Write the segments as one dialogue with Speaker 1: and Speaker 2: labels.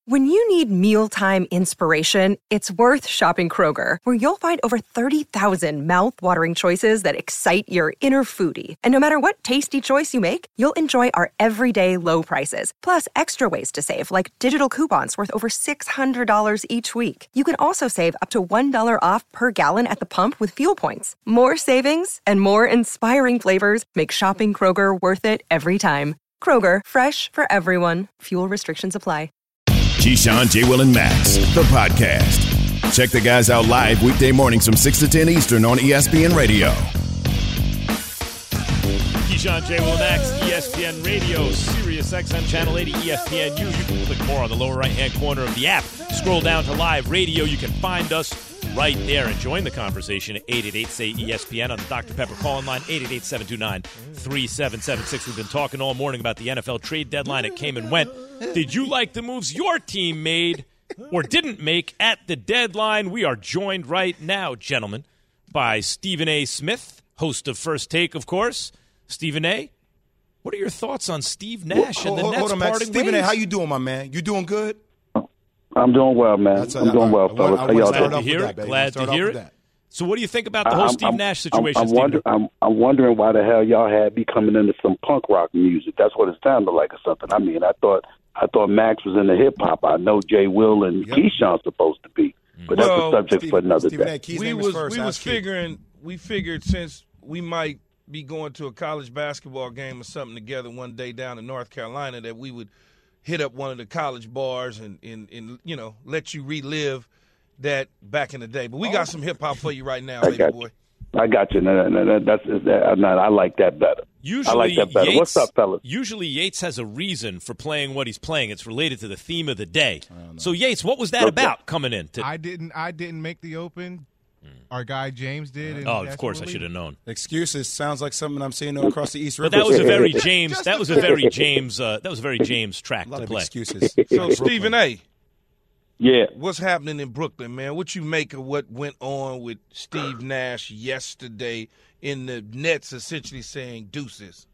Speaker 1: When you need mealtime inspiration, it's worth shopping Kroger, where you'll find over 30,000 mouth-watering choices that excite your inner foodie. And no matter what tasty choice you make, you'll enjoy our everyday low prices, plus extra ways to save, like digital coupons worth over $600 each week. You can also save up to $1 off per gallon at the pump with fuel points. More savings and more inspiring flavors make shopping Kroger worth it every time. Kroger, fresh for everyone. Fuel restrictions apply.
Speaker 2: Keyshawn, J. Will, and Max, the podcast. Check the guys out live weekday mornings from 6 to 10 Eastern on ESPN Radio.
Speaker 3: Keyshawn, J. Will, and Max, ESPN Radio, Sirius XM Channel 80, ESPNU. You can click more on the lower right-hand corner of the app. Scroll down to live radio. You can find us right there and join the conversation at 888-SAY-ESPN on the Dr. Pepper call-in line, 888-729-3776. We've been talking all morning about the NFL trade deadline. It came and went. Did you like the moves your team made or didn't make at the deadline? We are joined right now, gentlemen, by Stephen A. Smith, host of First Take, of course. Stephen A., what are your thoughts on Steve Nash and the Nets parting
Speaker 4: Stephen
Speaker 3: ways?
Speaker 4: A., how you doing, my man? You doing good?
Speaker 5: I'm doing well, man. I'm doing well, fellas. How y'all
Speaker 3: Glad
Speaker 5: doing?
Speaker 3: to hear it. Glad to hear it. So what do you think about the whole Steve Nash situation,
Speaker 5: I'm wondering why the hell y'all had me coming into some punk rock music. That's what it sounded like or something. I mean, I thought Max was into hip-hop. I know Jay Will and Keyshawn's supposed to be. But that's a subject for another day.
Speaker 6: We figured since we might be going to a college basketball game or something together one day down in North Carolina that we would hit up one of the college bars and you know, let you relive that back in the day. But we got some hip-hop for you right now, baby boy.
Speaker 5: I got you. No, I like that better.
Speaker 3: Usually,
Speaker 5: I like that better. What's up, fellas?
Speaker 3: Usually Yates has a reason for playing what he's playing. It's related to the theme of the day. So, Yates, what was that about coming in?
Speaker 7: I didn't make the open. Our guy James did.
Speaker 3: Of course, I should have known.
Speaker 4: Excuses sounds like something I'm seeing across the East River.
Speaker 3: But that was a very James. That was a very James. That was a very James track to play.
Speaker 4: Excuses.
Speaker 6: So, Stephen A.,
Speaker 5: yeah,
Speaker 6: what's happening in Brooklyn, man? What you make of what went on with Steve Nash yesterday in the Nets essentially saying deuces?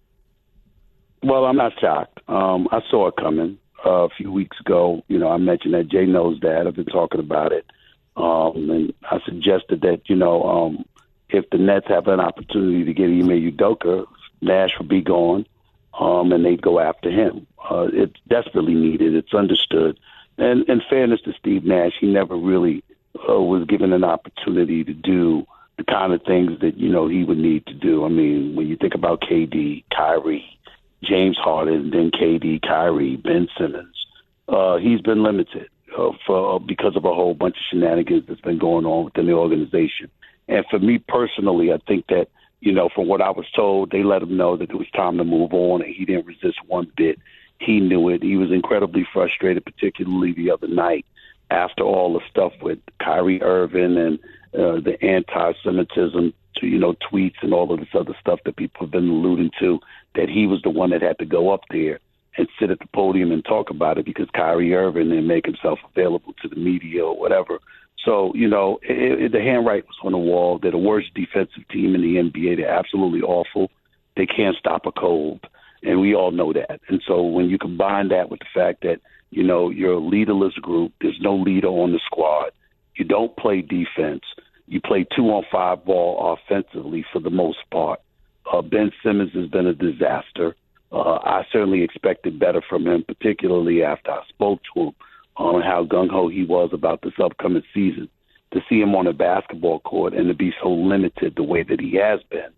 Speaker 5: Well, I'm not shocked. I saw it coming a few weeks ago. You know, I mentioned that. Jay knows that. I've been talking about it. And I suggested that, you know, if the Nets have an opportunity to get Ime Udoka, Nash would be gone, and they'd go after him. It's desperately needed. It's understood. And in fairness to Steve Nash, he never really was given an opportunity to do the kind of things that, you know, he would need to do. I mean, when you think about KD, Kyrie, James Harden, then KD, Kyrie, Ben Simmons, he's been limited because of a whole bunch of shenanigans that's been going on within the organization. And for me personally, I think that, you know, from what I was told, they let him know that it was time to move on, and he didn't resist one bit. He knew it. He was incredibly frustrated, particularly the other night after all the stuff with Kyrie Irving and the anti-Semitism, you know, tweets and all of this other stuff that people have been alluding to, that he was the one that had to go up there and sit at the podium and talk about it because Kyrie Irving didn't make himself available to the media or whatever. So, you know, the handwriting was on the wall. They're the worst defensive team in the NBA. They're absolutely awful. They can't stop a cold. And we all know that. And so when you combine that with the fact that, you know, you're a leaderless group, there's no leader on the squad, you don't play defense, you play 2-on-5 ball offensively for the most part. Ben Simmons has been a disaster. I certainly expected better from him, particularly after I spoke to him on how gung-ho he was about this upcoming season. To see him on a basketball court and to be so limited the way that he has been,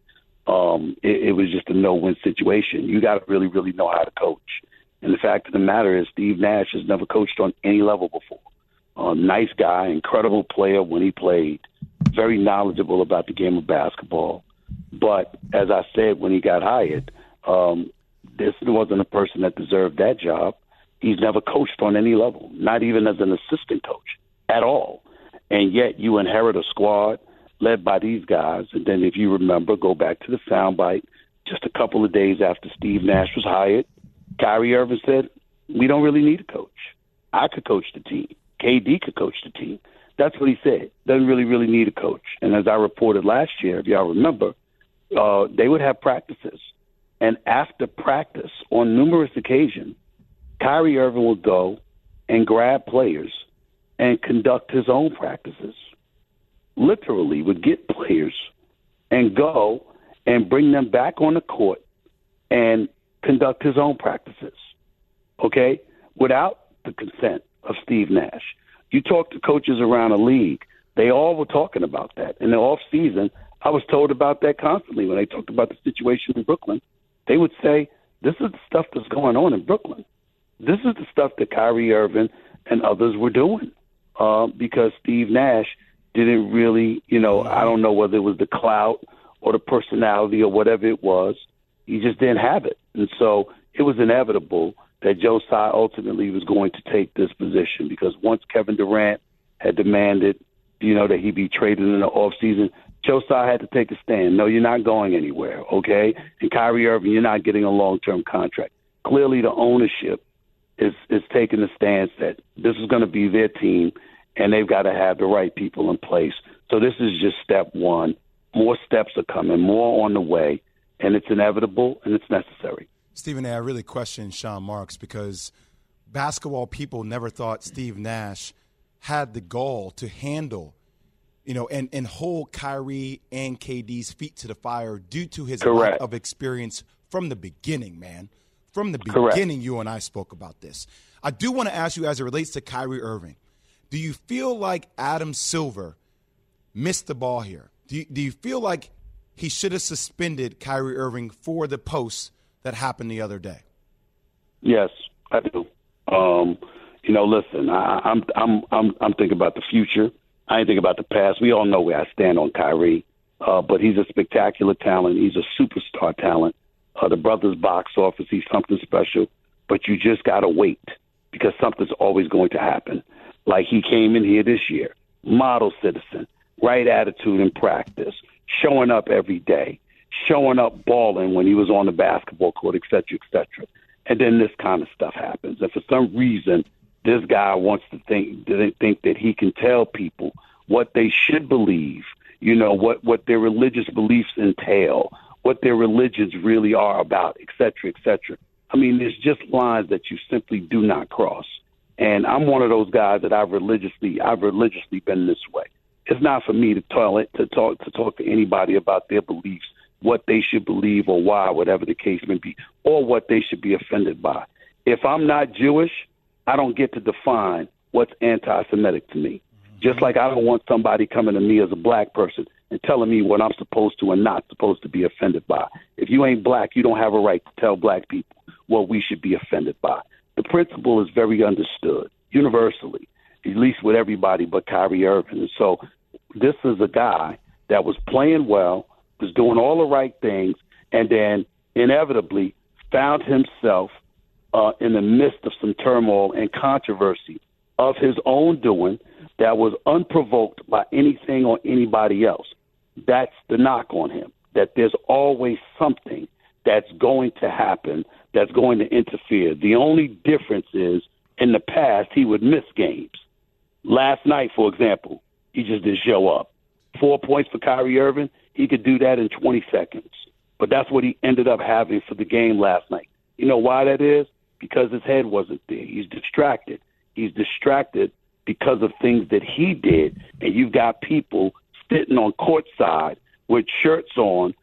Speaker 5: it was just a no-win situation. You got to really, really know how to coach. And the fact of the matter is Steve Nash has never coached on any level before. Nice guy, incredible player when he played, very knowledgeable about the game of basketball. But as I said when he got hired, this wasn't a person that deserved that job. He's never coached on any level, not even as an assistant coach at all. And yet you inherit a squad led by these guys. And then if you remember, go back to the soundbite, just a couple of days after Steve Nash was hired, Kyrie Irving said, we don't really need a coach. I could coach the team. KD could coach the team. That's what he said. Doesn't really need a coach. And as I reported last year, if y'all remember, they would have practices. And after practice, on numerous occasions, Kyrie Irving would go and grab players and conduct his own practices. Literally would get players and go and bring them back on the court and conduct his own practices, okay, without the consent of Steve Nash. You talk to coaches around the league, they all were talking about that. In the off season, I was told about that constantly when they talked about the situation in Brooklyn. They would say, this is the stuff that's going on in Brooklyn. This is the stuff that Kyrie Irving and others were doing because Steve Nash didn't really, I don't know whether it was the clout or the personality or whatever it was. He just didn't have it. And so it was inevitable that Joe Tsai ultimately was going to take this position because once Kevin Durant had demanded, that he be traded in the offseason, Joe Tsai had to take a stand. No, you're not going anywhere, okay? And Kyrie Irving, you're not getting a long-term contract. Clearly the ownership is taking the stance that this is going to be their team and they've got to have the right people in place. So this is just step one. More steps are coming, more on the way, and it's inevitable and it's necessary.
Speaker 4: Stephen A., I really question Sean Marks because basketball people never thought Steve Nash had the gall to handle, and hold Kyrie and KD's feet to the fire due to his lack of experience from the beginning, man. From the beginning, you and I spoke about this. I do want to ask you as it relates to Kyrie Irving, do you feel like Adam Silver missed the ball here? Do you feel like he should have suspended Kyrie Irving for the post that happened the other day?
Speaker 5: Yes, I do. Listen, I'm thinking about the future. I ain't thinking about the past. We all know where I stand on Kyrie, but he's a spectacular talent. He's a superstar talent. The brother's box office, he's something special, but you just got to wait because something's always going to happen. Like he came in here this year, model citizen, right attitude in practice, showing up every day, showing up balling when he was on the basketball court, et cetera, et cetera. And then this kind of stuff happens. And for some reason, this guy wants to think that he can tell people what they should believe, what their religious beliefs entail, what their religions really are about, et cetera, et cetera. I mean, there's just lines that you simply do not cross. And I'm one of those guys that I've religiously been this way. It's not for me to talk to anybody about their beliefs, what they should believe or why, whatever the case may be, or what they should be offended by. If I'm not Jewish, I don't get to define what's anti-Semitic to me. Just like I don't want somebody coming to me as a black person and telling me what I'm supposed to and not supposed to be offended by. If you ain't black, you don't have a right to tell black people what we should be offended by. The principle is very understood universally, at least with everybody but Kyrie Irving. And so this is a guy that was playing well, was doing all the right things, and then inevitably found himself in the midst of some turmoil and controversy of his own doing that was unprovoked by anything or anybody else. That's the knock on him, that there's always something that's going to happen that's going to interfere. The only difference is in the past he would miss games. Last night, for example, he just didn't show up. 4 points for Kyrie Irving, he could do that in 20 seconds. But that's what he ended up having for the game last night. You know why that is? Because his head wasn't there. He's distracted. He's distracted because of things that he did. And you've got people sitting on courtside with shirts on,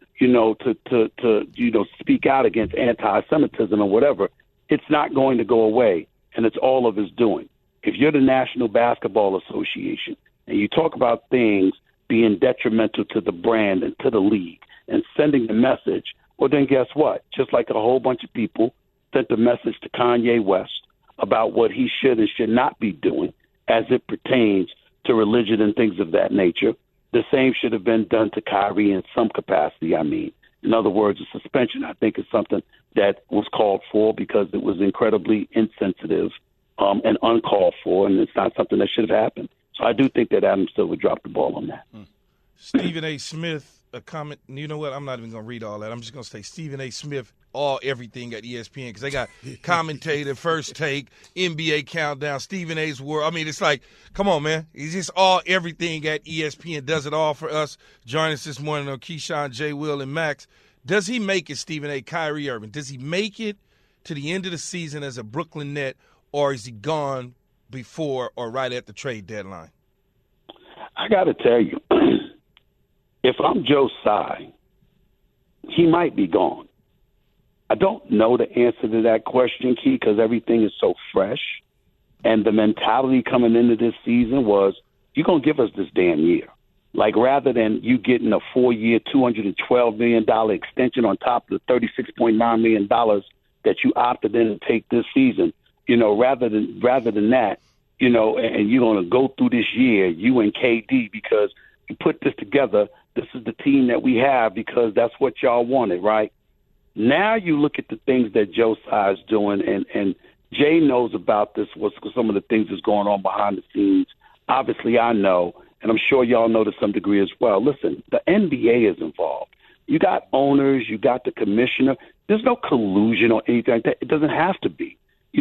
Speaker 5: to speak out against anti-Semitism or whatever. It's not going to go away, and it's all of his doing. If you're the National Basketball Association and you talk about things being detrimental to the brand and to the league and sending the message, well, then guess what? Just like a whole bunch of people sent the message to Kanye West about what he should and should not be doing as it pertains to religion and things of that nature, the same should have been done to Kyrie in some capacity. I mean, in other words, a suspension, I think, is something that was called for because it was incredibly insensitive and uncalled for, and it's not something that should have happened. So I do think that Adam Silver dropped the ball on that.
Speaker 6: Stephen A. Smith, a comment. You know what? I'm not even going to read all that. I'm just going to say Stephen A. Smith, everything at ESPN, because they got commentator, First Take, NBA Countdown, Stephen A.'s World. I mean, it's like, come on, man. He's just everything at ESPN, does it all for us. Join us this morning on Keyshawn, J. Will, and Max. Does he make it, Stephen A., Kyrie Irving? Does he make it to the end of the season as a Brooklyn Net, or is he gone before or right at the trade deadline?
Speaker 5: I got to tell you, if I'm Joe Tsai, he might be gone. I don't know the answer to that question, Key, because everything is so fresh. And the mentality coming into this season was, you're going to give us this damn year. Like, rather than you getting a 4-year, $212 million extension on top of the $36.9 million that you opted in to take this season, rather than that, and you're going to go through this year, you and KD, because you put this together, this is the team that we have because that's what y'all wanted, right? Now you look at the things that Joe Tsai is doing, and Jay knows about this, what some of the things that's going on behind the scenes. Obviously, I know, and I'm sure y'all know to some degree as well. Listen, the NBA is involved. You got owners, you got the commissioner. There's no collusion or anything like that. It doesn't have to be.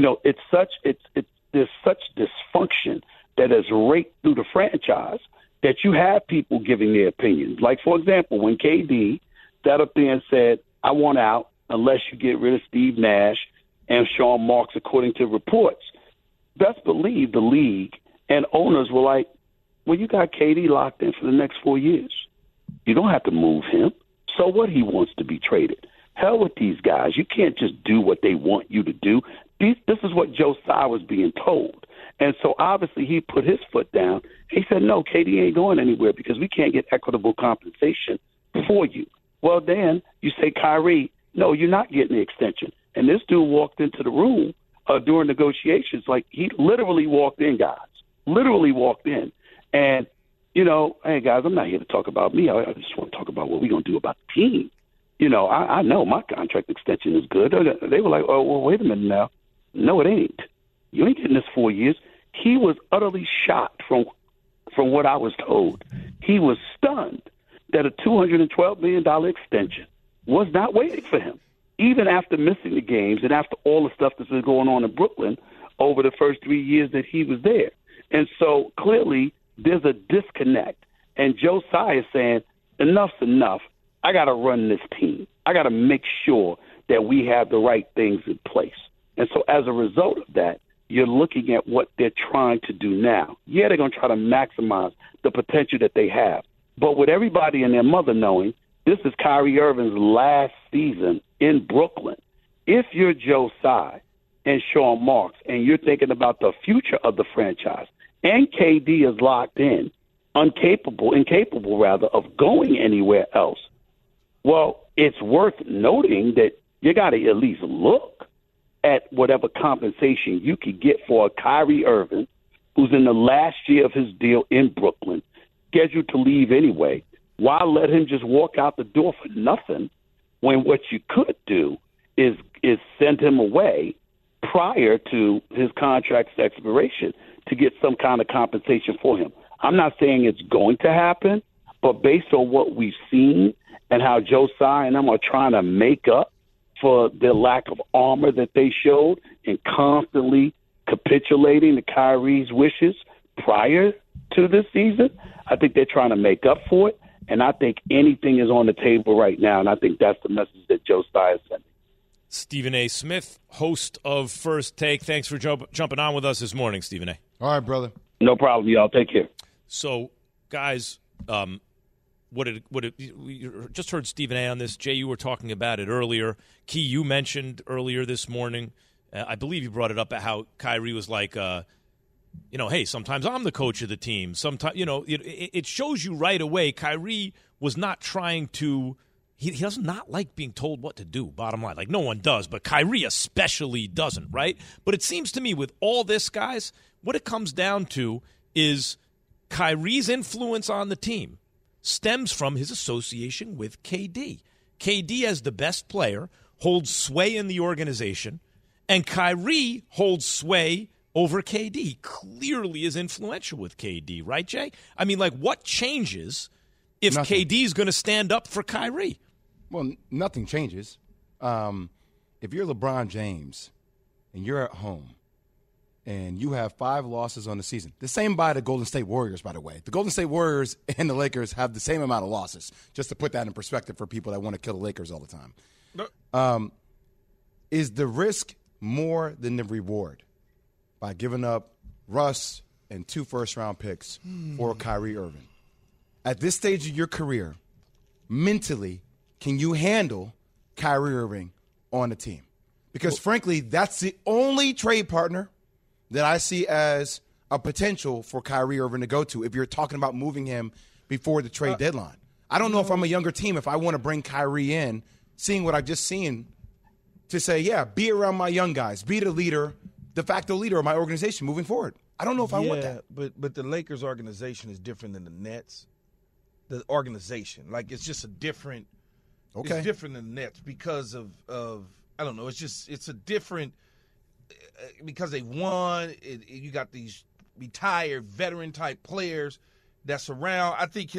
Speaker 5: There's such dysfunction that has raked through the franchise that you have people giving their opinions. Like, for example, when KD sat up there and said, I want out unless you get rid of Steve Nash and Sean Marks, according to reports, best believe the league and owners were like, well, you got KD locked in for the next 4 years. You don't have to move him. So what, he wants to be traded? Hell with these guys. You can't just do what they want you to do. This is what Joe Tsai was being told. And so obviously he put his foot down. He said, no, KD ain't going anywhere because we can't get equitable compensation for you. Well, then you say, Kyrie, no, you're not getting the extension. And this dude walked into the room during negotiations. Like, he literally walked in, guys. Literally walked in. And, hey, guys, I'm not here to talk about me. I just want to talk about what we're going to do about the team. I know my contract extension is good. They were like, oh, well, wait a minute now. No, it ain't. You ain't getting this 4 years. He was utterly shocked from what I was told. He was stunned that a $212 million extension was not waiting for him, even after missing the games and after all the stuff that's been going on in Brooklyn over the first 3 years that he was there. And so clearly there's a disconnect. And Joe Tsai is saying, enough's enough. I got to run this team. I got to make sure that we have the right things in place. And so as a result of that, you're looking at what they're trying to do now. Yeah, they're going to try to maximize the potential that they have. But with everybody and their mother knowing, this is Kyrie Irving's last season in Brooklyn. If you're Joe Tsai and Sean Marks and you're thinking about the future of the franchise, and KD is locked in, incapable of going anywhere else, well, it's worth noting that you got to at least look at whatever compensation you could get for a Kyrie Irving, who's in the last year of his deal in Brooklyn, scheduled to leave anyway. Why let him just walk out the door for nothing when what you could do is send him away prior to his contract's expiration to get some kind of compensation for him? I'm not saying it's going to happen, but based on what we've seen and how Joe Tsai and them are trying to make up for the lack of armor that they showed and constantly capitulating to Kyrie's wishes prior to this season, I think they're trying to make up for it. And I think anything is on the table right now, and I think that's the message that Joe Tsai is sending.
Speaker 3: Stephen A. Smith, host of First Take. Thanks for jumping on with us this morning, Stephen A.
Speaker 4: All right, brother.
Speaker 5: No problem, y'all. Take care.
Speaker 3: So, guys, we just heard Stephen A. on this. Jay, you were talking about it earlier. Key, you mentioned earlier this morning, I believe you brought it up, how Kyrie was like, hey, sometimes I'm the coach of the team. Sometimes, it shows you right away Kyrie was not trying to – he does not like being told what to do, bottom line. Like, no one does, but Kyrie especially doesn't, right? But it seems to me with all this, guys, what it comes down to is Kyrie's influence on the team stems from his association with KD. KD, as the best player, holds sway in the organization, and Kyrie holds sway over KD. Clearly is influential with KD, right, Jay? I mean, like, what changes if KD is going to stand up for Kyrie?
Speaker 4: Well, nothing changes. If you're LeBron James and you're at home and you have 5 losses on the season, the same by the Golden State Warriors, by the way. The Golden State Warriors and the Lakers have the same amount of losses, just to put that in perspective for people that want to kill the Lakers all the time. Is the risk more than the reward by giving up Russ, and 2 first-round picks for Kyrie Irving. At this stage of your career, mentally, can you handle Kyrie Irving on the team? Because, frankly, that's the only trade partner that I see as a potential for Kyrie Irving to go to if you're talking about moving him before the trade deadline. I don't know if I'm a younger team, if I want to bring Kyrie in, seeing what I've just seen, to say, yeah, be around my young guys, be the leader, de facto leader of my organization moving forward. I don't know if I want that.
Speaker 6: But the Lakers organization is different than the Nets. The organization, like, it's just a different. Okay. It's different than the Nets because of I don't know. It's a different because they won. You got these retired veteran type players that's around. I think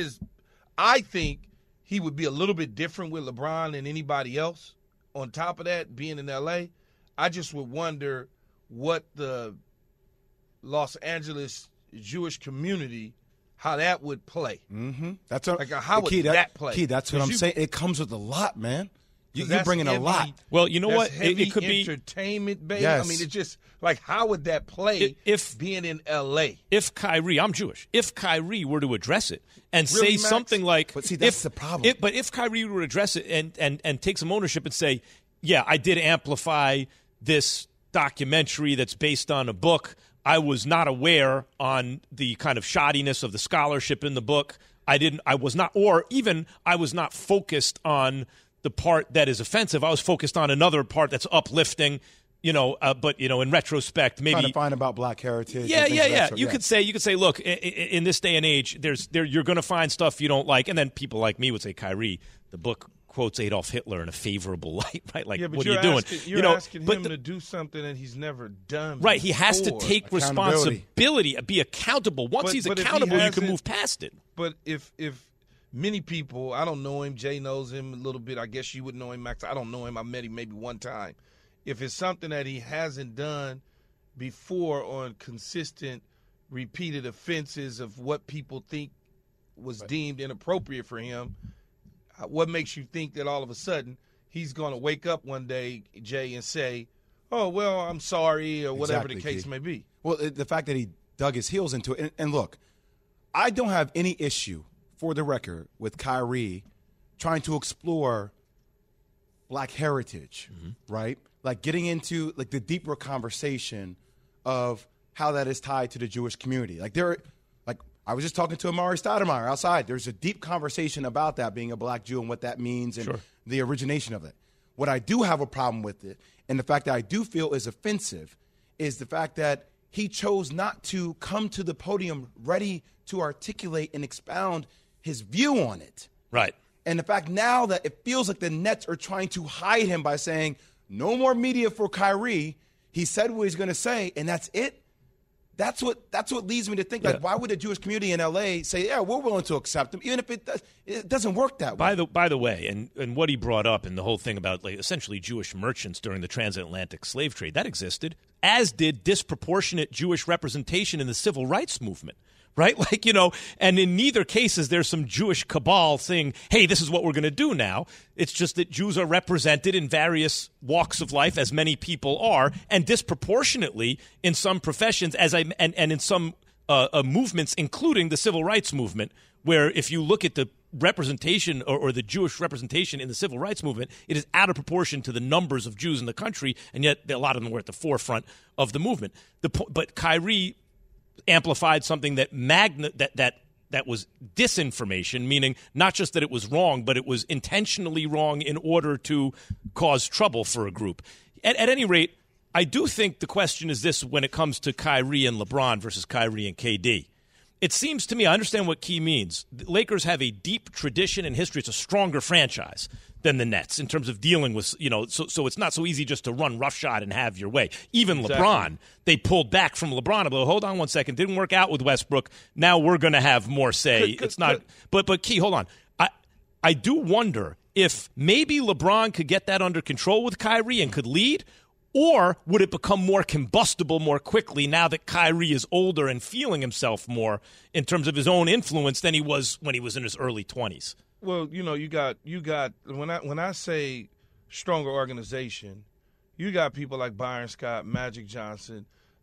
Speaker 6: he would be a little bit different with LeBron than anybody else. On top of that, being in LA, I just would wonder what the Los Angeles Jewish community, how that would play.
Speaker 4: Mm-hmm.
Speaker 6: How would that play?
Speaker 4: Key, that's what I'm saying. It comes with a lot, man. You're bringing a lot.
Speaker 3: Well, you know what? It could be
Speaker 6: entertainment, baby.
Speaker 4: Yes.
Speaker 6: I mean, it's just like, how would that play
Speaker 3: if
Speaker 6: being in L.A.?
Speaker 3: If Kyrie, I'm Jewish, if Kyrie were to address it and
Speaker 6: Really,
Speaker 3: say
Speaker 6: Max?
Speaker 3: something like,
Speaker 4: but see, that's the problem.
Speaker 3: But if Kyrie were to address it and take some ownership and say, yeah, I did amplify this documentary that's based on a book. I was not aware on the kind of shoddiness of the scholarship in the book. I was not focused on the part that is offensive. I was focused on another part that's uplifting, but in retrospect, maybe
Speaker 4: trying to find about Black heritage.
Speaker 3: Yeah.
Speaker 4: Sort.
Speaker 3: You could say, look, in this day and age, you're going to find stuff you don't like, and then people like me would say, Kyrie, the book quotes Adolf Hitler in a favorable light, right? Like, what are you doing?
Speaker 6: You're asking him to do something that he's never done.
Speaker 3: Right,
Speaker 6: before.
Speaker 3: he has to take responsibility, be accountable. Once he's accountable, you can move past it.
Speaker 6: But if many people, I don't know him, Jay knows him a little bit. I guess you would know him, Max. I don't know him. I met him maybe one time. If it's something that he hasn't done before on consistent, repeated offenses of what people think was deemed inappropriate for him, what makes you think that all of a sudden he's going to wake up one day, Jay, and say, oh, well, I'm sorry, or whatever the case may be?
Speaker 4: Well, the fact that he dug his heels into it. And look, I don't have any issue, for the record, with Kyrie trying to explore Black heritage, right? Like getting into like the deeper conversation of how that is tied to the Jewish community. I was just talking to Amari Stoudemire outside. There's a deep conversation about that, being a black Jew and what that means and the origination of it. What I do have a problem with it, and the fact that I do feel is offensive, is the fact that he chose not to come to the podium ready to articulate and expound his view on it.
Speaker 3: Right.
Speaker 4: And the fact now that it feels like the Nets are trying to hide him by saying, no more media for Kyrie. He said what he's going to say, and that's it. That's what leads me to think, why would the Jewish community in L.A. say, yeah, we're willing to accept him, even if it doesn't work that way?
Speaker 3: By the way, and what he brought up and the whole thing about essentially Jewish merchants during the transatlantic slave trade, that existed, as did disproportionate Jewish representation in the civil rights movement. Right? And in neither cases there's some Jewish cabal saying, hey, this is what we're going to do now. It's just that Jews are represented in various walks of life, as many people are, and disproportionately in some professions, and in some movements, including the civil rights movement, where if you look at the representation or the Jewish representation in the civil rights movement, it is out of proportion to the numbers of Jews in the country, and yet a lot of them were at the forefront of the movement. But Kyrie amplified something that was disinformation, meaning not just that it was wrong, but it was intentionally wrong in order to cause trouble for a group. At any rate, I do think the question is this when it comes to Kyrie and LeBron versus Kyrie and KD. It seems to me, I understand what Key means. The Lakers have a deep tradition and history. It's a stronger franchise than the Nets in terms of dealing with, so it's not so easy just to run roughshod and have your way. Even exactly. LeBron, they pulled back from LeBron. Hold on one second. Didn't work out with Westbrook. Now we're going to have more say. It's not. But Key, hold on. I do wonder if maybe LeBron could get that under control with Kyrie and could lead, or would it become more combustible more quickly now that Kyrie is older and feeling himself more in terms of his own influence than he was when he was in his early 20s?
Speaker 6: Well, you got when I say stronger organization, you got people like Byron Scott, Magic Johnson,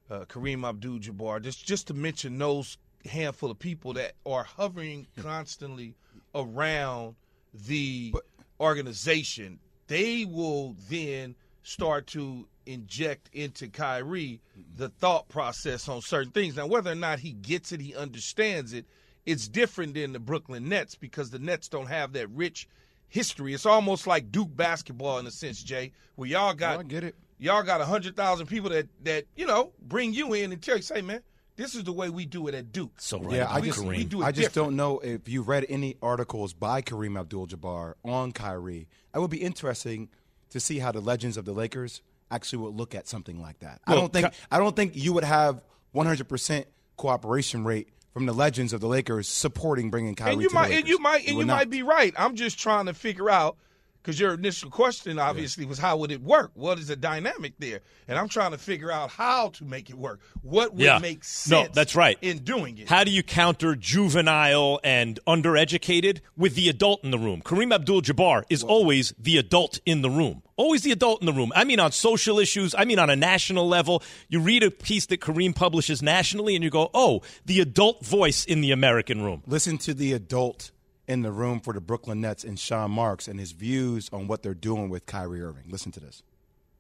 Speaker 6: Kareem Abdul-Jabbar, just to mention those handful of people that are hovering constantly around the organization, they will then start to inject into Kyrie the thought process on certain things. Now, whether or not he gets it, he understands it, it's different than the Brooklyn Nets because the Nets don't have that rich history. It's almost like Duke basketball in a sense, Jay, where y'all got,
Speaker 4: I get it.
Speaker 6: Y'all got 100,000 people that bring you in and tell you, say, man, this is the way we do it at Duke.
Speaker 3: So right,
Speaker 4: yeah,
Speaker 3: I
Speaker 4: just don't know if you read any articles by Kareem Abdul-Jabbar on Kyrie. It would be interesting to see how the legends of the Lakers actually would look at something like that.
Speaker 3: Well,
Speaker 4: I don't think you would have 100% cooperation rate from the legends of the Lakers supporting bringing Kyrie to the Lakers.
Speaker 6: And you might be right. I'm just trying to figure out, because your initial question obviously was how would it work? What is the dynamic there? And I'm trying to figure out how to make it work. What would make sense
Speaker 3: that's right.
Speaker 6: in doing it?
Speaker 3: How do you counter juvenile and undereducated with the adult in the room? Kareem Abdul-Jabbar is always the adult in the room. Always the adult in the room. I mean on social issues. I mean on a national level. You read a piece that Kareem publishes nationally and you go, oh, the adult voice in the American room.
Speaker 4: Listen to the adult in the room for the Brooklyn Nets and Sean Marks and his views on what they're doing with Kyrie Irving. Listen to this.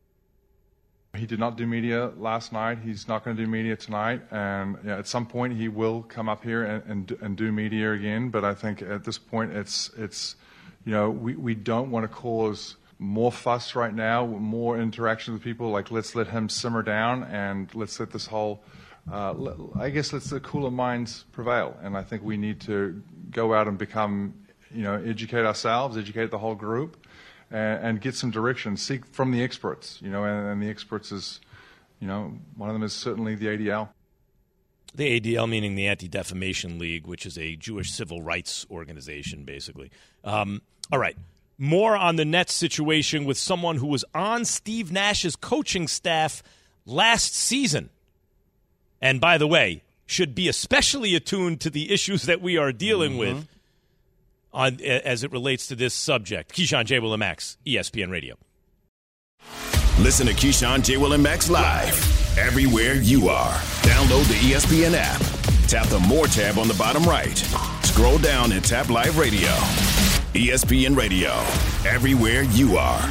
Speaker 8: He did not do media last night. He's not going to do media tonight. And at some point he will come up here and do media again. But I think at this point it's we don't want to cause more fuss right now, more interaction with people. Like, let's let him simmer down and let's let this whole let the cooler minds prevail. And I think we need to go out and become, educate ourselves, educate the whole group, and get some direction. Seek from the experts, and the experts is, one of them is certainly the ADL.
Speaker 3: The ADL meaning the Anti-Defamation League, which is a Jewish civil rights organization, basically. All right. More on the Nets situation with someone who was on Steve Nash's coaching staff last season. And by the way, should be especially attuned to the issues that we are dealing with as it relates to this subject. Keyshawn, J. Will, and Max, ESPN Radio.
Speaker 2: Listen to Keyshawn, J. Will, and Max live everywhere you are. Download the ESPN app. Tap the More tab on the bottom right. Scroll down and tap Live Radio. ESPN Radio, everywhere you are.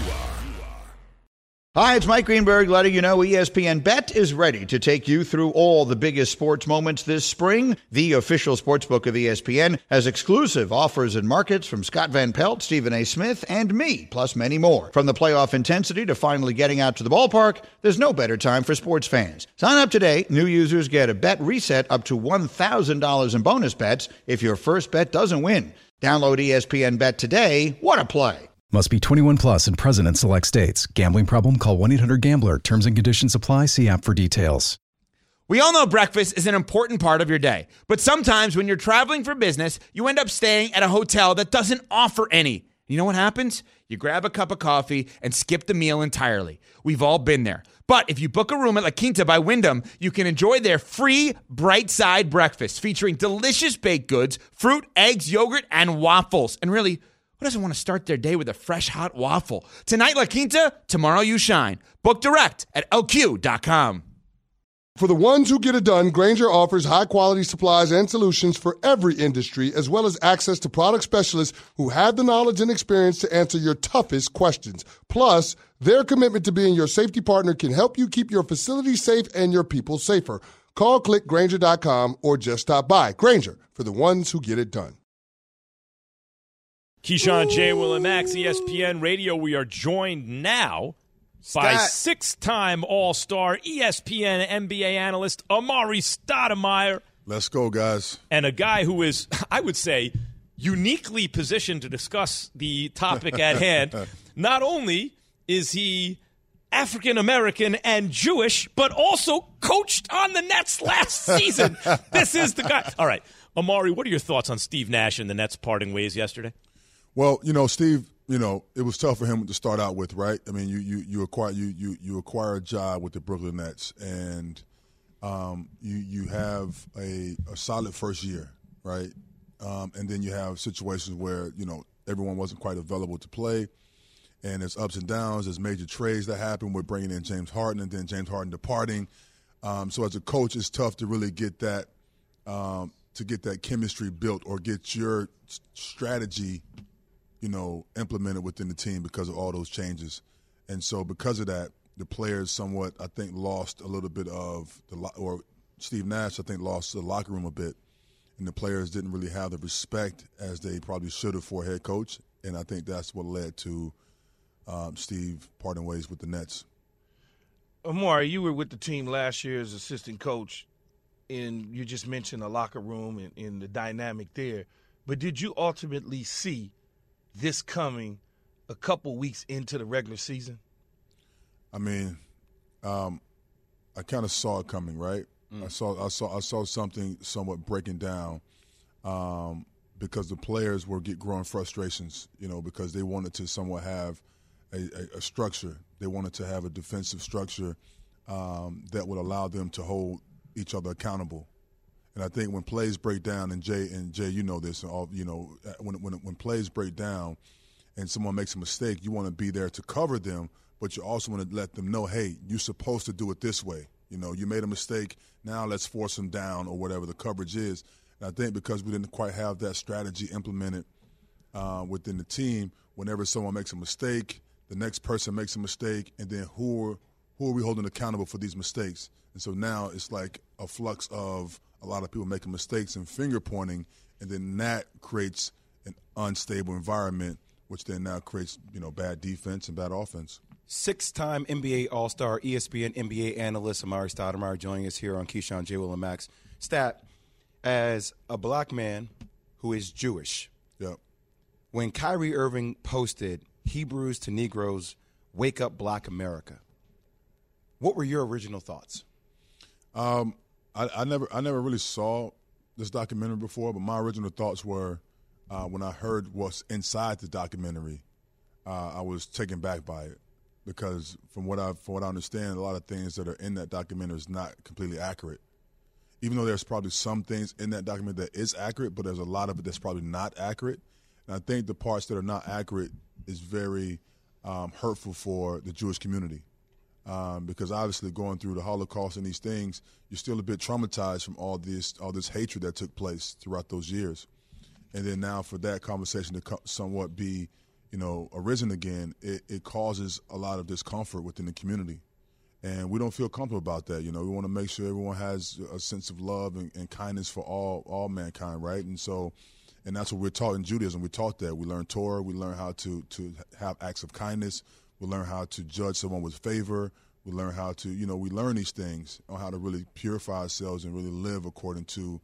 Speaker 9: Hi, it's Mike Greenberg letting you know ESPN Bet is ready to take you through all the biggest sports moments this spring. The official sportsbook of ESPN has exclusive offers and markets from Scott Van Pelt, Stephen A. Smith, and me, plus many more. From the playoff intensity to finally getting out to the ballpark, there's no better time for sports fans. Sign up today. New users get a bet reset up to $1,000 in bonus bets if your first bet doesn't win. Download ESPN Bet today. What a play.
Speaker 10: Must be 21 plus and present in select states. Gambling problem? Call 1-800-GAMBLER. Terms and conditions apply. See app for details.
Speaker 11: We all know breakfast is an important part of your day. But sometimes when you're traveling for business, you end up staying at a hotel that doesn't offer any. You know what happens? You grab a cup of coffee and skip the meal entirely. We've all been there. But if you book a room at La Quinta by Wyndham, you can enjoy their free Bright Side breakfast featuring delicious baked goods, fruit, eggs, yogurt, and waffles. And really, who doesn't want to start their day with a fresh, hot waffle? Tonight, La Quinta, tomorrow you shine. Book direct at LQ.com.
Speaker 12: For the ones who get it done, Grainger offers high-quality supplies and solutions for every industry, as well as access to product specialists who have the knowledge and experience to answer your toughest questions. Plus, their commitment to being your safety partner can help you keep your facility safe and your people safer. Call, click Grainger.com, or just stop by. Grainger, for the ones who get it done.
Speaker 3: Keyshawn, J. Will, and Max, ESPN Radio. We are joined now by six-time All-Star ESPN NBA analyst Amari Stoudemire.
Speaker 13: Let's go, guys.
Speaker 3: And a guy who is, I would say, uniquely positioned to discuss the topic at hand. Not only is he African-American and Jewish, but also coached on the Nets last season. This is the guy. All right, Amari, what are your thoughts on Steve Nash and the Nets parting ways yesterday?
Speaker 13: Well, Steve, it was tough for him to start out with, right? I mean, you acquire a job with the Brooklyn Nets, and you have a solid first year, right? And then you have situations where everyone wasn't quite available to play, and there's ups and downs. There's major trades that happen with bringing in James Harden, and then James Harden departing. So as a coach, it's tough to really get that chemistry built or get your strategy, implemented within the team because of all those changes. And so because of that, the players somewhat, I think, lost a little bit of or Steve Nash, I think, lost the locker room a bit. And the players didn't really have the respect as they probably should have for a head coach. And I think that's what led to Steve parting ways with the Nets.
Speaker 6: Amari, you were with the team last year as assistant coach, and you just mentioned the locker room and the dynamic there. But did you ultimately see this coming a couple weeks into the regular season?
Speaker 13: I mean, I kind of saw it coming, right? I saw something somewhat breaking down because the players were growing frustrations, because they wanted to somewhat have a structure. They wanted to have a defensive structure that would allow them to hold each other accountable. And I think when plays break down, and Jay, you know this, when plays break down and someone makes a mistake, you want to be there to cover them, but you also want to let them know, hey, you're supposed to do it this way. You made a mistake. Now let's force them down or whatever the coverage is. And I think because we didn't quite have that strategy implemented within the team, whenever someone makes a mistake, the next person makes a mistake, and then who are we holding accountable for these mistakes? And so now it's like a flux of a lot of people making mistakes and finger pointing, and then that creates an unstable environment, which then now creates bad defense and bad offense.
Speaker 4: 6-time NBA All-Star, ESPN NBA analyst Amari Stoudemire joining us here on Keyshawn, J. Will, and Max. Stat, as a black man who is Jewish, when Kyrie Irving posted Hebrews to Negroes, wake up black America, what were your original thoughts?
Speaker 13: I never really saw this documentary before, but my original thoughts were when I heard what's inside the documentary, I was taken back by it. Because from what I understand, a lot of things that are in that documentary is not completely accurate. Even though there's probably some things in that document that is accurate, but there's a lot of it that's probably not accurate. And I think the parts that are not accurate is very hurtful for the Jewish community. Because obviously going through the Holocaust and these things, you're still a bit traumatized from all this hatred that took place throughout those years. And then now for that conversation to somewhat be arisen again, it causes a lot of discomfort within the community. And we don't feel comfortable about that. We want to make sure everyone has a sense of love and kindness for all mankind, right? And that's what we're taught in Judaism. We're taught that. We learn Torah. We learn how to have acts of kindness. We learn how to judge someone with favor. We learn how to, we learn these things on how to really purify ourselves and really live according to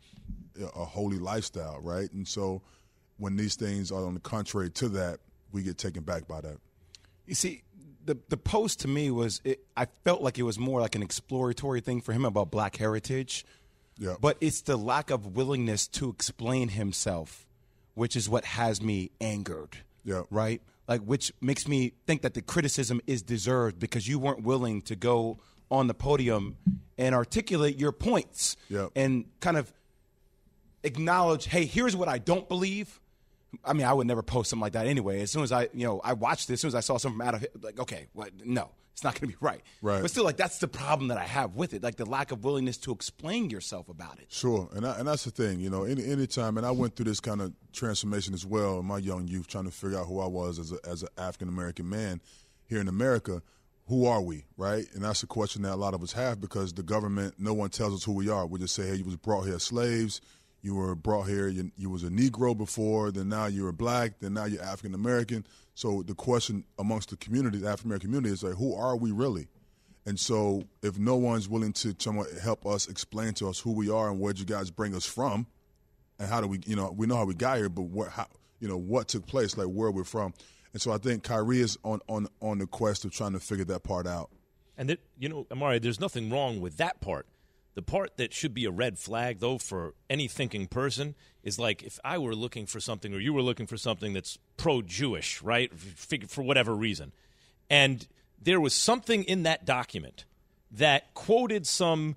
Speaker 13: a holy lifestyle, right? And so when these things are on the contrary to that, we get taken back by that.
Speaker 4: You see, the post to me I felt like it was more like an exploratory thing for him about black heritage.
Speaker 13: Yeah.
Speaker 4: But it's the lack of willingness to explain himself, which is what has me angered.
Speaker 13: Yeah.
Speaker 4: Right? Like, which makes me think that the criticism is deserved because you weren't willing to go on the podium and articulate your points.
Speaker 13: Yeah.
Speaker 4: And kind of acknowledge, hey, here's what I don't believe. I mean, I would never post something like that anyway. As soon as I watched this, as soon as I saw something out of it, like, okay, no, it's not going to be right.
Speaker 13: Right.
Speaker 4: But still, like, that's the problem that I have with it, like the lack of willingness to explain yourself about it.
Speaker 13: Sure, and that's the thing, any time, and I went through this kind of transformation as well in my young youth, trying to figure out who I was as an African-American man here in America. Who are we, right? And that's a question that a lot of us have because the government, no one tells us who we are. We just say, hey, you was brought here as slaves. You were brought here, you was a Negro before, then now you were black, then now you're African-American. So the question amongst the community, the African-American community, is like, who are we really? And so if no one's willing to somewhat help us explain to us who we are and where'd you guys bring us from and how do we, we know how we got here, but what took place, like where we're from. And so I think Kyrie is on the quest of trying to figure that part out.
Speaker 3: And, Amari, there's nothing wrong with that part. The part that should be a red flag, though, for any thinking person is like if I were looking for something or you were looking for something that's pro-Jewish, right, for whatever reason. And there was something in that document that quoted some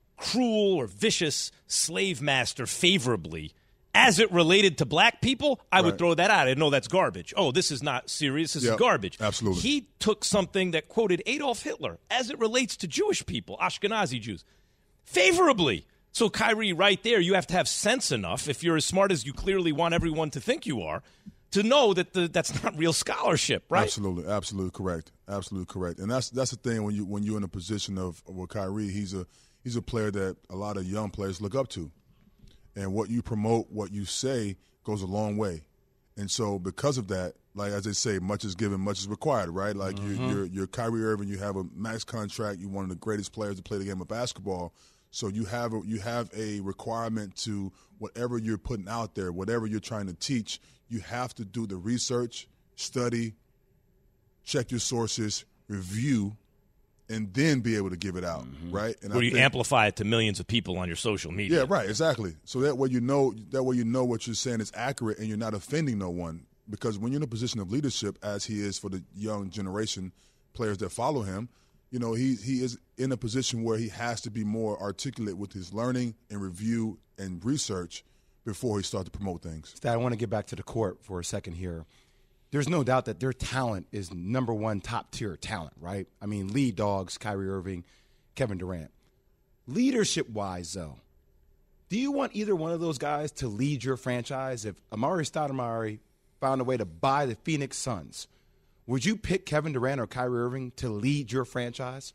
Speaker 3: cruel or vicious slave master favorably as it related to black people, I would throw that out. I'd know that's garbage. Oh, this is not serious. This is garbage.
Speaker 13: Absolutely.
Speaker 3: He took something that quoted Adolf Hitler as it relates to Jewish people, Ashkenazi Jews. favorably. So, Kyrie, right there, you have to have sense enough, if you're as smart as you clearly want everyone to think you are, to know that that's not real scholarship, right?
Speaker 13: Absolutely correct. Absolutely correct. And that's the thing when you're in a position of Kyrie, he's a player that a lot of young players look up to. And what you promote, what you say goes a long way. And so because of that, like as they say, much is given, much is required, right? Like you're Kyrie Irving, you have a max contract, you're one of the greatest players to play the game of basketball. So you have a requirement to whatever you're putting out there, whatever you're trying to teach, you have to do the research, study, check your sources, review, and then be able to give it out, right? And
Speaker 3: you amplify it to millions of people on your social media.
Speaker 13: Yeah, right, exactly. So that way you know what you're saying is accurate and you're not offending no one. Because when you're in a position of leadership, as he is for the young generation players that follow him, he is in a position where he has to be more articulate with his learning and review and research before he starts to promote things.
Speaker 4: I want to get back to the court for a second here. There's no doubt that their talent is number one top-tier talent, right? I mean, lead dogs, Kyrie Irving, Kevin Durant. Leadership-wise, though, do you want either one of those guys to lead your franchise? If Amar'e Stoudemire found a way to buy the Phoenix Suns, would you pick Kevin Durant or Kyrie Irving to lead your franchise?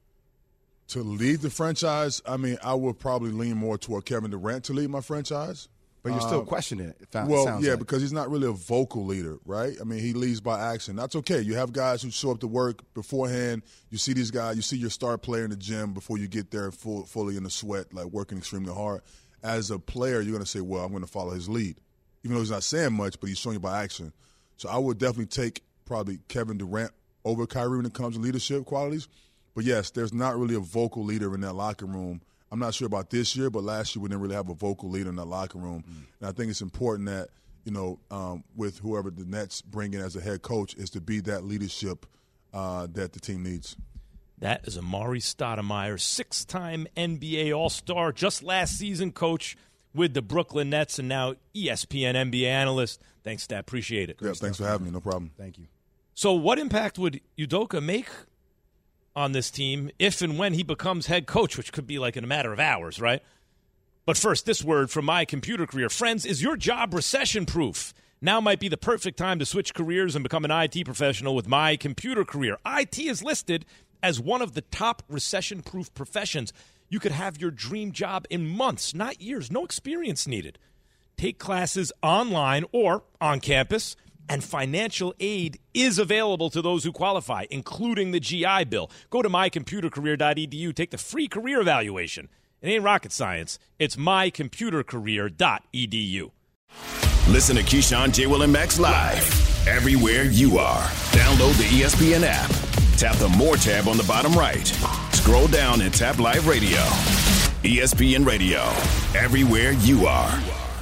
Speaker 13: To lead the franchise, I mean, I would probably lean more toward Kevin Durant to lead my franchise.
Speaker 4: But you're still questioning it.
Speaker 13: Because he's not really a vocal leader, right? I mean, he leads by action. That's okay. You have guys who show up to work beforehand. You see these guys. You see your star player in the gym before you get there fully in the sweat, like working extremely hard. As a player, you're going to say, well, I'm going to follow his lead. Even though he's not saying much, but he's showing you by action. So I would definitely take probably Kevin Durant over Kyrie when it comes to leadership qualities. But, yes, there's not really a vocal leader in that locker room. I'm not sure about this year, but last year we didn't really have a vocal leader in that locker room. And I think it's important that, with whoever the Nets bring in as a head coach is to be that leadership that the team needs.
Speaker 3: That is Amar'e Stoudemire, 6-time NBA All-Star, just last season coach with the Brooklyn Nets and now ESPN NBA analyst. Thanks, Stat. Appreciate it.
Speaker 13: Yeah, thanks for having me. No problem.
Speaker 4: Thank you.
Speaker 3: So what impact would Udoka make on this team if and when he becomes head coach, which could be like in a matter of hours, right? But first, this word from My Computer Career. Friends, is your job recession-proof? Now might be the perfect time to switch careers and become an IT professional with My Computer Career. IT is listed as one of the top recession-proof professions. You could have your dream job in months, not years. No experience needed. Take classes online or on campus, and financial aid is available to those who qualify, including the GI Bill. Go to mycomputercareer.edu. Take the free career evaluation. It ain't rocket science. It's mycomputercareer.edu.
Speaker 2: Listen to Keyshawn, J. Will, and Max live everywhere you are. Download the ESPN app. Tap the More tab on the bottom right. Scroll down and tap Live Radio. ESPN Radio. Everywhere you are.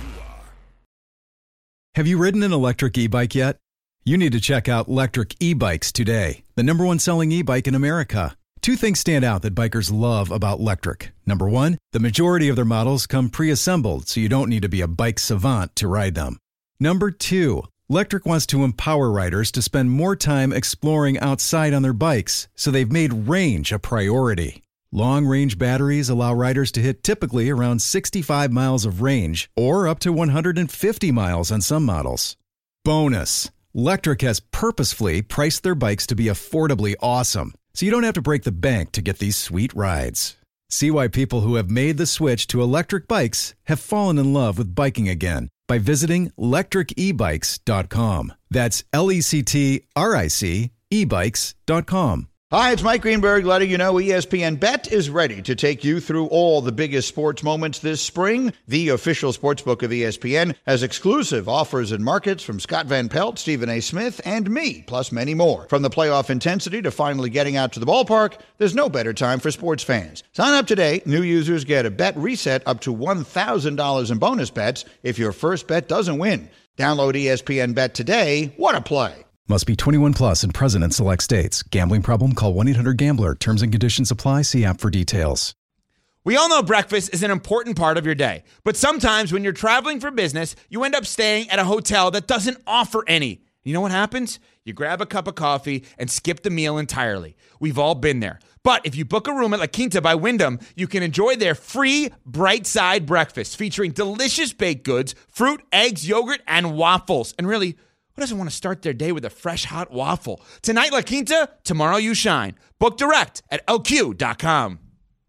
Speaker 10: Have you ridden an electric e-bike yet? You need to check out Lectric E-Bikes today, the #1 selling e-bike in America. Two things stand out that bikers love about Lectric. Number one, the majority of their models come pre-assembled, so you don't need to be a bike savant to ride them. Number two, Lectric wants to empower riders to spend more time exploring outside on their bikes, so they've made range a priority. Long-range batteries allow riders to hit typically around 65 miles of range or up to 150 miles on some models. Bonus, Lectric has purposefully priced their bikes to be affordably awesome, so you don't have to break the bank to get these sweet rides. See why people who have made the switch to electric bikes have fallen in love with biking again by visiting lectricebikes.com. That's LECTRIC ebikes.com.
Speaker 9: Hi, it's Mike Greenberg letting you know ESPN Bet is ready to take you through all the biggest sports moments this spring. The official sportsbook of ESPN has exclusive offers and markets from Scott Van Pelt, Stephen A. Smith, and me, plus many more. From the playoff intensity to finally getting out to the ballpark, there's no better time for sports fans. Sign up today. New users get a bet reset up to $1,000 in bonus bets if your first bet doesn't win. Download ESPN Bet today. What a play.
Speaker 10: Must be 21 plus and present in select states. Gambling problem? Call 1-800-GAMBLER. Terms and conditions apply. See app for details.
Speaker 11: We all know breakfast is an important part of your day. But sometimes when you're traveling for business, you end up staying at a hotel that doesn't offer any. You know what happens? You grab a cup of coffee and skip the meal entirely. We've all been there. But if you book a room at La Quinta by Wyndham, you can enjoy their free Bright Side breakfast featuring delicious baked goods, fruit, eggs, yogurt, and waffles. And really, who doesn't want to start their day with a fresh, hot waffle? Tonight, La Quinta, tomorrow you shine. Book direct at LQ.com.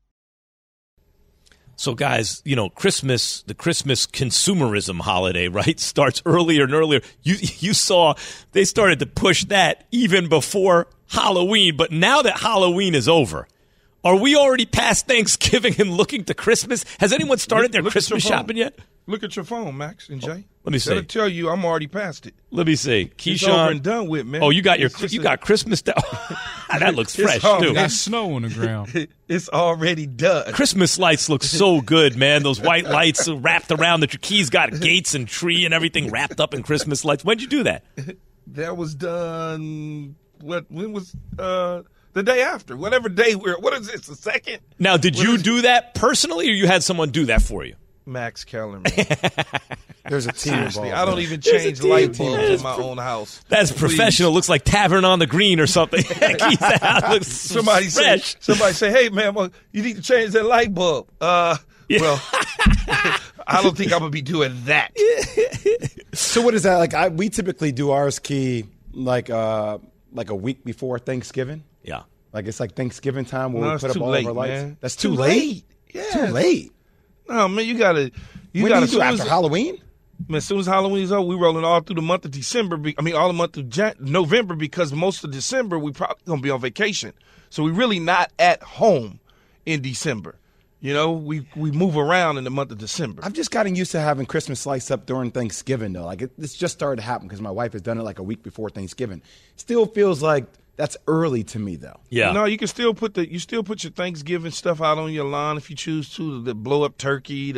Speaker 3: So, guys, the Christmas consumerism holiday, right, starts earlier and earlier. You saw they started to push that even before Halloween. But now that Halloween is over, are we already past Thanksgiving and looking to Christmas? Has anyone started their Christmas shopping yet?
Speaker 6: Look at your phone, Max and Jay.
Speaker 3: Let me see.
Speaker 6: That'll tell you I'm already past it.
Speaker 3: Let me see. Keyshawn.
Speaker 6: It's over and done with, man.
Speaker 3: Oh, you got got Christmas stuff. That looks fresh, too.
Speaker 7: There's snow on the ground.
Speaker 6: It's already done.
Speaker 3: Christmas lights look so good, man. Those white lights wrapped around that your keys got gates and tree and everything wrapped up in Christmas lights. When'd you do that?
Speaker 6: That was done, when was, the day after. Whatever day what is this, the second?
Speaker 3: Now, did you do that personally or you had someone do that for you?
Speaker 6: Max Kellerman.
Speaker 4: There's a team involved.
Speaker 6: I don't even change light bulbs in my own house.
Speaker 3: That's professional. Looks like Tavern on the Green or something. Looks
Speaker 6: somebody
Speaker 3: fresh.
Speaker 6: Somebody say, hey, man, well, you need to change that light bulb. Well, I don't think I'm going to be doing that.
Speaker 4: So what is that? Like we typically do ours, Key, like a week before Thanksgiving.
Speaker 3: Yeah.
Speaker 4: Like it's like Thanksgiving time where we put up all
Speaker 6: late,
Speaker 4: of our lights.
Speaker 6: Man.
Speaker 4: That's too late?
Speaker 6: Yeah.
Speaker 4: Too late.
Speaker 6: No, man, you got to.
Speaker 4: When do you do after Halloween?
Speaker 6: Man, as soon as Halloween's over, we rolling all through the month of December. All the month of November, because most of December we probably gonna be on vacation. So we really not at home in December. We move around in the month of December.
Speaker 4: I've just gotten used to having Christmas lights up during Thanksgiving though. Like it's just started to happen because my wife has done it like a week before Thanksgiving. Still feels like that's early to me though.
Speaker 6: Yeah. No, you can still put your Thanksgiving stuff out on your lawn if you choose to. The blow up turkey,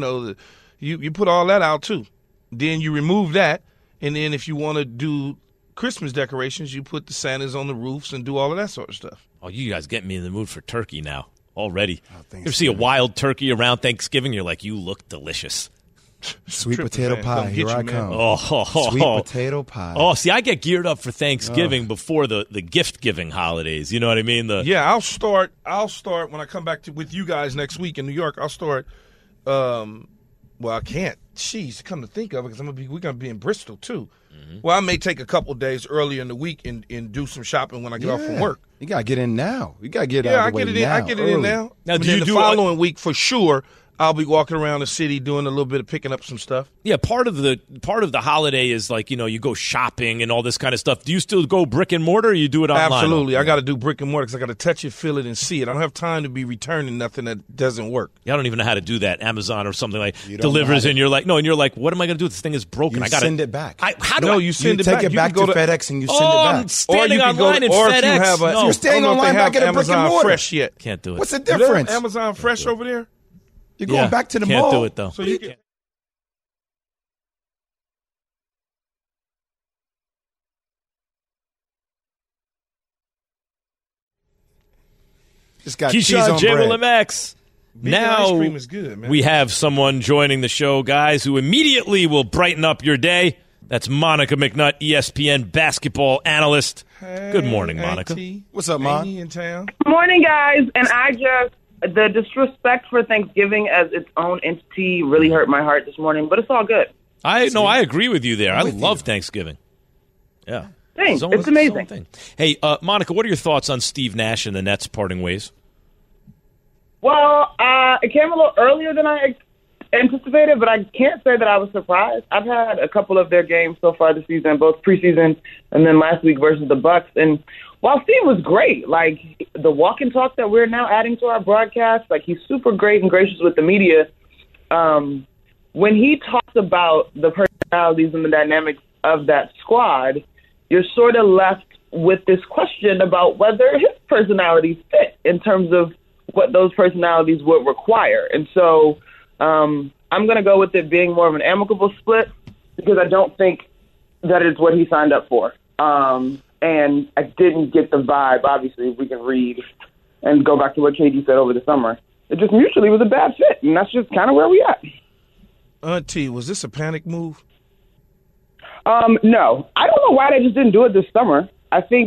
Speaker 6: you put all that out too. Then you remove that, and then if you want to do Christmas decorations, you put the Santas on the roofs and do all of that sort of stuff.
Speaker 3: Oh, you guys get me in the mood for turkey now already. You ever see a wild turkey around Thanksgiving? You're like, you look delicious.
Speaker 4: Sweet potato pie, here I come. Sweet potato pie.
Speaker 3: Oh, see, I get geared up for Thanksgiving before the gift-giving holidays. You know what I mean?
Speaker 6: I'll start when I come back with you guys next week in New York. I'll start. Well, I can't. Jeez, come to think of it, because we're gonna be in Bristol too. Mm-hmm. Well, I may take a couple days earlier in the week and do some shopping when I get off from work.
Speaker 4: You gotta get in now. You gotta get out of the way now.
Speaker 6: I get it in now. Now, the following week for sure, I'll be walking around the city doing a little bit of picking up some stuff.
Speaker 3: Yeah, part of the holiday is like, you go shopping and all this kind of stuff. Do you still go brick and mortar or you do it online?
Speaker 6: Absolutely. I got to do brick and mortar because I got to touch it, feel it, and see it. I don't have time to be returning nothing that doesn't work.
Speaker 3: Yeah, I don't even know how to do that. Amazon or something like delivers and you're like, what am I going to do? This thing is broken.
Speaker 4: I got to send it back.
Speaker 6: You send it back.
Speaker 4: You take it back to FedEx and you send it back.
Speaker 3: I'm standing online in FedEx.
Speaker 4: You're standing online back at a brick and mortar.
Speaker 6: Fresh yet.
Speaker 3: Can't do it.
Speaker 4: What's the difference?
Speaker 6: Amazon Fresh over there?
Speaker 4: You're going back to the mall.
Speaker 3: Can't do it, though.
Speaker 6: So you can.
Speaker 4: Just got cheese on
Speaker 3: Keyshawn, J.
Speaker 4: bread.
Speaker 3: Will and Max. Now
Speaker 6: ice cream is good, man.
Speaker 3: We have someone joining the show, guys, who immediately will brighten up your day. That's Monica McNutt, ESPN basketball analyst.
Speaker 6: Hey,
Speaker 3: good morning, Monica.
Speaker 4: What's up, Mon?
Speaker 6: In town.
Speaker 14: Good morning, guys. And the disrespect for Thanksgiving as its own entity really hurt my heart this morning, but it's all good.
Speaker 3: I agree with you there. I love Thanksgiving. Yeah.
Speaker 14: It's amazing.
Speaker 3: Hey, Monica, what are your thoughts on Steve Nash and the Nets parting ways?
Speaker 14: Well, it came a little earlier than I anticipated, but I can't say that I was surprised. I've had a couple of their games so far this season, both preseason and then last week versus the Bucks. And while Steve was great, like the walk and talk that we're now adding to our broadcast, like he's super great and gracious with the media. When he talks about the personalities and the dynamics of that squad, you're sort of left with this question about whether his personalities fit in terms of what those personalities would require. And so I'm going to go with it being more of an amicable split because I don't think that is what he signed up for. And I didn't get the vibe. Obviously, we can read and go back to what KD said over the summer. It just mutually was a bad fit, and that's just kind of where we at.
Speaker 6: T, was this a panic move?
Speaker 14: No. I don't know why they just didn't do it this summer. I think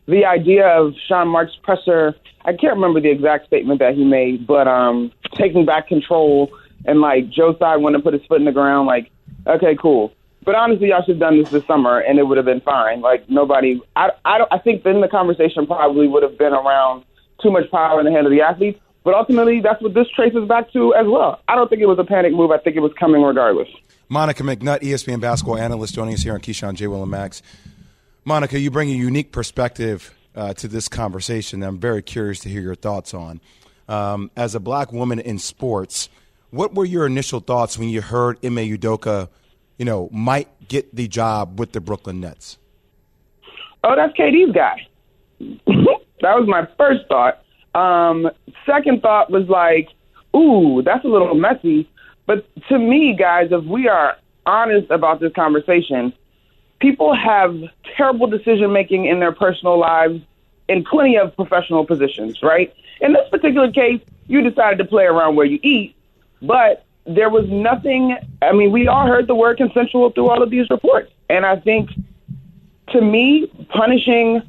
Speaker 14: the idea of Sean Marks' presser, I can't remember the exact statement that he made, but taking back control and, like, Joe Tsai wanted to put his foot in the ground, like, okay, cool. But honestly, y'all should have done this summer, and it would have been fine. Like, nobody – I think then the conversation probably would have been around too much power in the hand of the athletes. But ultimately, that's what this traces back to as well. I don't think it was a panic move. I think it was coming regardless.
Speaker 4: Monica McNutt, ESPN basketball analyst, joining us here on Keyshawn, J. Will, and Max. Monica, you bring a unique perspective to this conversation that I'm very curious to hear your thoughts on. As a black woman in sports, what were your initial thoughts when you heard Ime Udoka, might get the job with the Brooklyn Nets?
Speaker 14: Oh, that's KD's guy. That was my first thought. Second thought was like, ooh, that's a little messy. But to me, guys, if we are honest about this conversation, people have terrible decision-making in their personal lives in plenty of professional positions, right? In this particular case, you decided to play around where you eat, but there was nothing – I mean, we all heard the word consensual through all of these reports. And I think, to me, punishing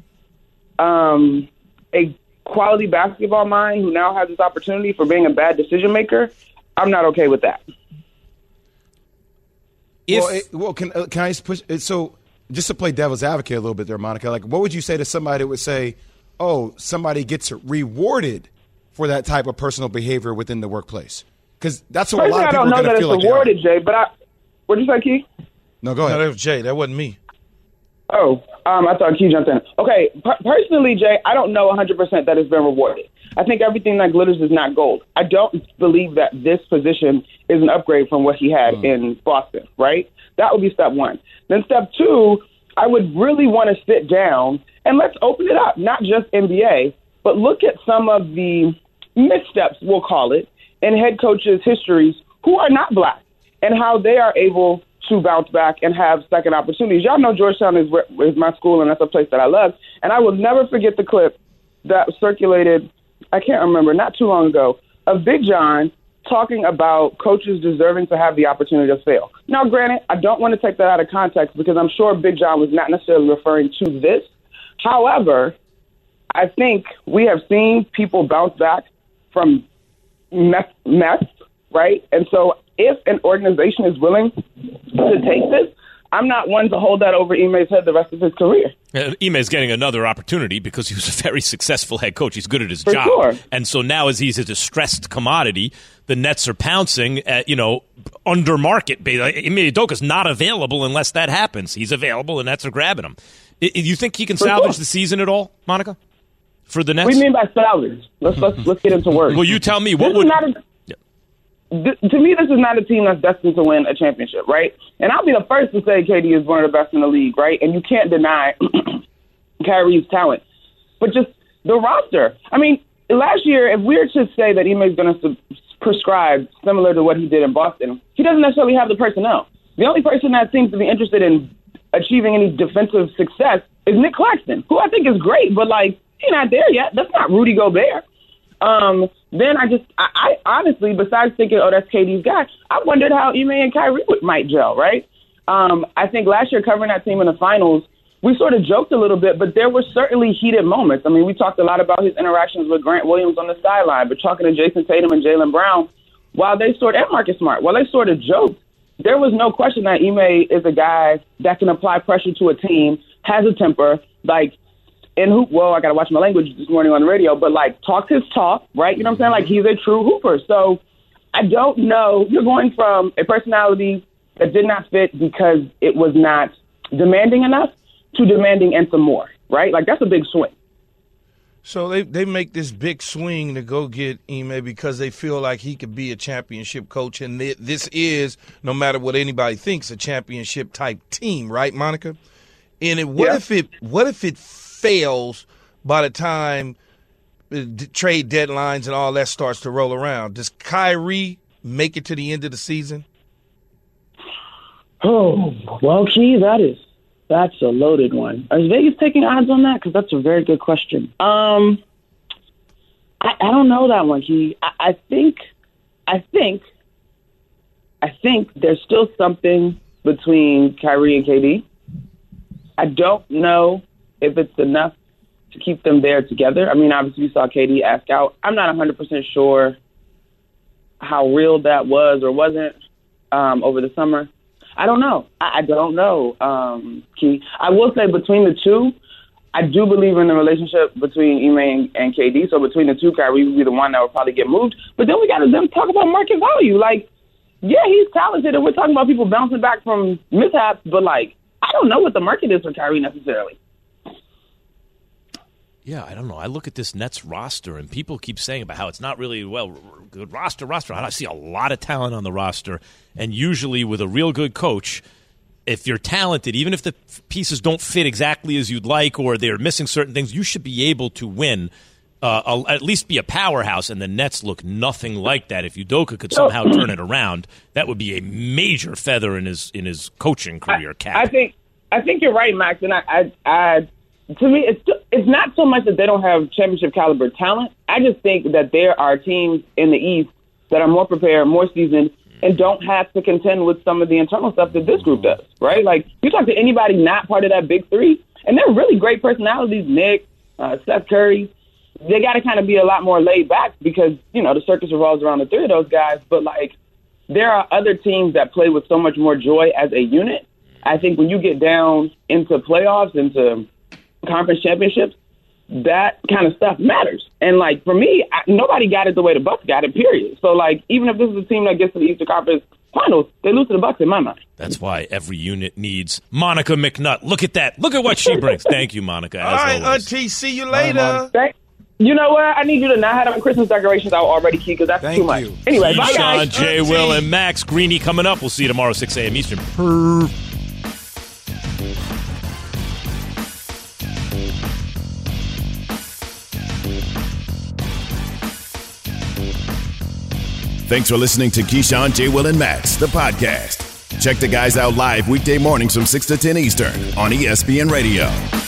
Speaker 14: a quality basketball mind who now has this opportunity for being a bad decision-maker, I'm not okay with that.
Speaker 4: Can I just push – so – just to play devil's advocate a little bit there, Monica, like what would you say to somebody that would say, oh, somebody gets rewarded for that type of personal behavior within the workplace? Because that's what a lot of people are going to feel like.
Speaker 14: I don't know that it's rewarded, Jay, but what'd you say, Key?
Speaker 4: No, go ahead.
Speaker 6: No, that was Jay. That wasn't me.
Speaker 14: Oh, I thought Key jumped in. Okay, personally, Jay, I don't know 100% that it's been rewarded. I think everything that glitters is not gold. I don't believe that this position is an upgrade from what he had in Boston, right? That would be step one. Then step two, I would really want to sit down and let's open it up, not just NBA, but look at some of the missteps, we'll call it, in head coaches' histories who are not black and how they are able to bounce back and have second opportunities. Y'all know Georgetown is my school, and that's a place that I love. And I will never forget the clip that circulated, I can't remember, not too long ago, of Big John talking about coaches deserving to have the opportunity to fail. Now, granted, I don't want to take that out of context because I'm sure Big John was not necessarily referring to this. However, I think we have seen people bounce back from mess, right? And so if an organization is willing to take this, I'm not one to hold that over Ime's head the rest of his career.
Speaker 3: Ime's getting another opportunity because he was a very successful head coach. He's good at his
Speaker 14: For
Speaker 3: job.
Speaker 14: sure.
Speaker 3: And so now as he's a distressed commodity, the Nets are pouncing at, under market. Ime Udoka's not available unless that happens. He's available and Nets are grabbing him. You think he can salvage the season at all, Monica, for the Nets?
Speaker 14: What do you mean by salvage? Let's get into words.
Speaker 3: Well, you tell me.
Speaker 14: To me, this is not a team that's destined to win a championship, right? And I'll be the first to say KD is one of the best in the league, right? And you can't deny Kyrie's talent. But just the roster. I mean, last year, if we were to say that Ime is going to prescribe similar to what he did in Boston, he doesn't necessarily have the personnel. The only person that seems to be interested in achieving any defensive success is Nick Claxton, who I think is great, but, he's not there yet. That's not Rudy Gobert. Then I honestly, besides thinking, oh, that's KD's guy, I wondered how Ime and Kyrie might gel, right? I think last year covering that team in the finals, we sort of joked a little bit, but there were certainly heated moments. I mean, we talked a lot about his interactions with Grant Williams on the sideline, but talking to Jason Tatum and Jaylen Brown, and Marcus Smart, while they sort of joked, there was no question that Ime is a guy that can apply pressure to a team, has a temper, I got to watch my language this morning on the radio, but talks his talk, right? You know what I'm saying? He's a true hooper. So I don't know. You're going from a personality that did not fit because it was not demanding enough to demanding and some more, right? That's a big swing.
Speaker 6: So they make this big swing to go get Ime because they feel like he could be a championship coach, and this is, no matter what anybody thinks, a championship type team, right, Monica? And what if it fails by the time trade deadlines and all that starts to roll around? Does Kyrie make it to the end of the season?
Speaker 14: Oh, well, Key, that's a loaded one. Is Vegas taking odds on that? Because that's a very good question. I don't know that one, Key. I think there's still something between Kyrie and KD. I don't know if it's enough to keep them there together. I mean, obviously you saw KD ask out. I'm not 100% sure how real that was or wasn't over the summer. I don't know. I don't know, Key. I will say between the two, I do believe in the relationship between Ime and KD. So between the two, Kyrie would be the one that would probably get moved. But then we got to talk about market value. Like, yeah, he's talented, and we're talking about people bouncing back from mishaps. But, like, I don't know what the market is for Kyrie necessarily.
Speaker 3: Yeah, I don't know. I look at this Nets roster, and people keep saying about how it's not really, good roster. I see a lot of talent on the roster, and usually with a real good coach, if you're talented, even if the pieces don't fit exactly as you'd like or they're missing certain things, you should be able to win, at least be a powerhouse, and the Nets look nothing like that. If Udoka could somehow turn it around, that would be a major feather in his coaching career cap.
Speaker 14: I think you're right, Max, and I to me, it's not so much that they don't have championship caliber talent. I just think that there are teams in the East that are more prepared, more seasoned, and don't have to contend with some of the internal stuff that this group does, right? Like, you talk to anybody not part of that big three, and they're really great personalities, Nick, Steph Curry. They got to kind of be a lot more laid back because, the circus revolves around the three of those guys. But, like, there are other teams that play with so much more joy as a unit. I think when you get down into playoffs, into conference championships, that kind of stuff matters. And, like, for me, nobody got it the way the Bucks got it, period. So, like, even if this is a team that gets to the Eastern Conference Finals, they lose to the Bucks in my mind.
Speaker 3: That's why every unit needs Monica McNutt. Look at that. Look at what she brings. Thank you, Monica.
Speaker 6: All right, Auntie. See you later.
Speaker 14: You know what? I need you to not have them Christmas decorations out already, Key, because that's too much. Anyway, bye, guys.
Speaker 3: Keyshawn, J. Will, and Max Greeny coming up. We'll see you tomorrow, 6 a.m. Eastern.
Speaker 2: Thanks for listening to Keyshawn, J. Will, and Max, the podcast. Check the guys out live weekday mornings from 6 to 10 Eastern on ESPN Radio.